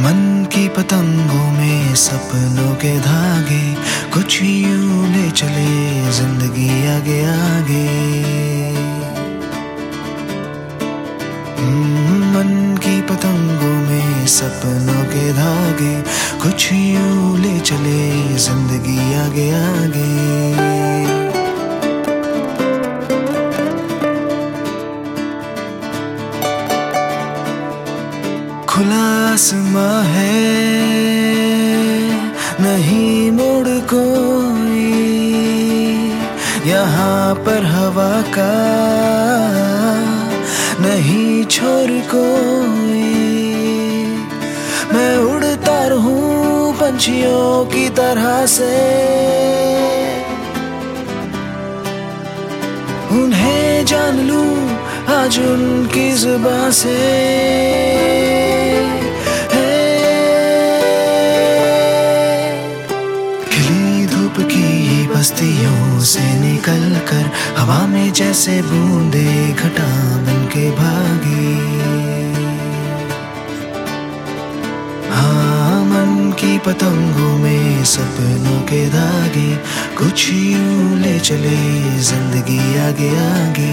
मन की पतंगों में सपनों के धागे, कुछ यूं ले चले जिंदगी आगे आगे। मन की पतंगों में सपनों के धागे, कुछ यूं ले चले जिंदगी आगे आगे। खुला आसमां है, नहीं मोड़ कोई, यहाँ पर हवा का नहीं छोर कोई। मैं उड़ता रहूं पंछियों की तरह से, उन्हें जान लूं आज उनकी जुबां से। खिली धूप की बस्तियों से निकल कर हवा में जैसे बूंदे घटा बन के भागी। हाँ, मन की पतंगों में सपनों के धागे, कुछ यूं ले चले जिंदगी आगे आगे।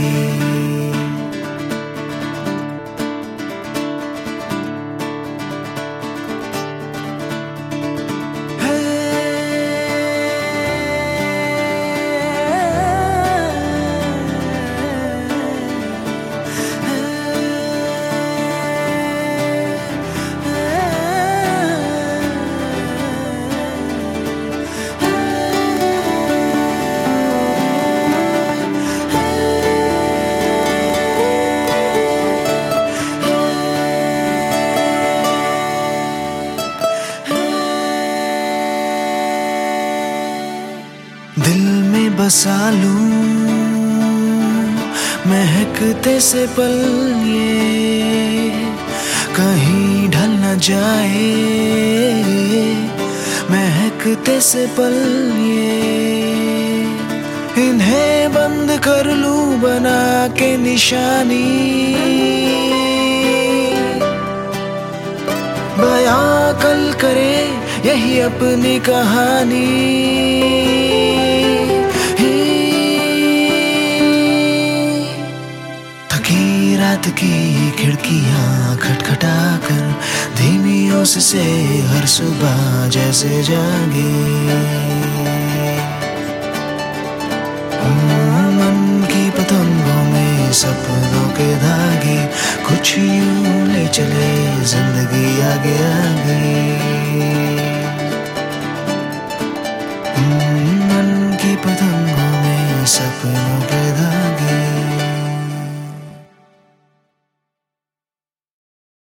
दिल में बसा लूं महकते से पल ये, कहीं ढल न जाए महकते से पल ये। इन्हें बंद कर लूं बना के निशानी, बयां कल करे यही अपनी कहानी। थकी रात की खिड़कियां खटखटा कर धीमी ओस से हर सुबह जैसे जागे। मन की पतंगों में सपनों के धागे, कुछ यूं ले चले जिंदगी आगे आगे।